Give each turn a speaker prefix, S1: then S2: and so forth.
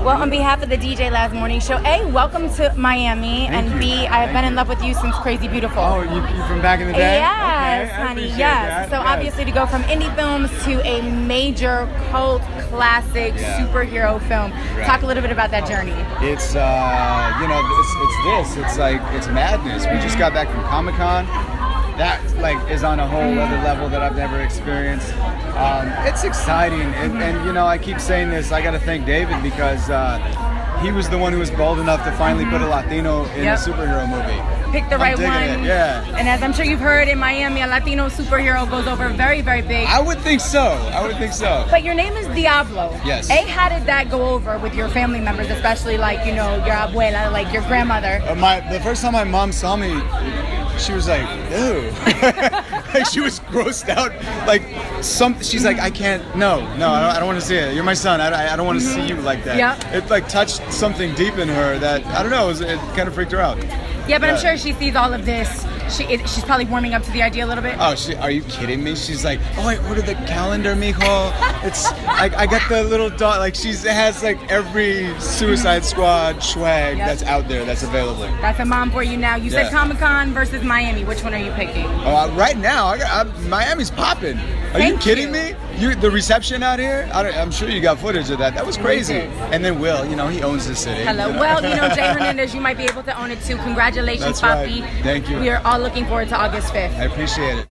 S1: Well, on behalf of the DJ Laz Morning Show, A, welcome to Miami, and B, I've been in love with you since Crazy Beautiful.
S2: Oh, you from back in the day?
S1: Yes,
S2: okay,
S1: honey, yes.
S2: That.
S1: So
S2: yes.
S1: obviously to go from indie films to a major cult classic superhero film.
S2: Right.
S1: Talk a little bit about that journey.
S2: It's, it's madness. We just got back from Comic-Con. That is on a whole other level that I've never experienced. It's exciting, and I keep saying this. I got to thank David because he was the one who was bold enough to finally put a Latino in a superhero movie.
S1: Pick the right one.
S2: Yeah.
S1: And as I'm sure you've heard, in Miami, a Latino superhero goes over very, very big.
S2: I would think so.
S1: But your name is Diablo.
S2: Yes.
S1: A, how did that go over with your family members, especially your abuela, like your grandmother?
S2: The first time my mom saw me, she was like, ew. Like she was grossed out. She's like, I can't, no, I don't want to see it. You're my son. I don't want to see you like that.
S1: Yep.
S2: It touched something deep in her that, I don't know, it kind of freaked her out.
S1: Yeah, but I'm sure she sees all of this. She's probably warming up to the idea a little bit.
S2: Oh, are you kidding me? She's like, oh, I ordered the calendar, mijo. It's, I got the little dog. It has every Suicide Squad swag that's out there that's available.
S1: That's a mom for you now. You said Comic-Con versus Miami. Which one are you picking?
S2: Right now, Miami's popping. Are you kidding me? The reception out here, I'm sure you got footage of that. That was crazy. And then Will, he owns the city.
S1: Hello. Well, Jay Hernandez, you might be able to own it too. Congratulations,
S2: That's
S1: Papi.
S2: Right. Thank you.
S1: We are all looking forward to August 5th.
S2: I appreciate it.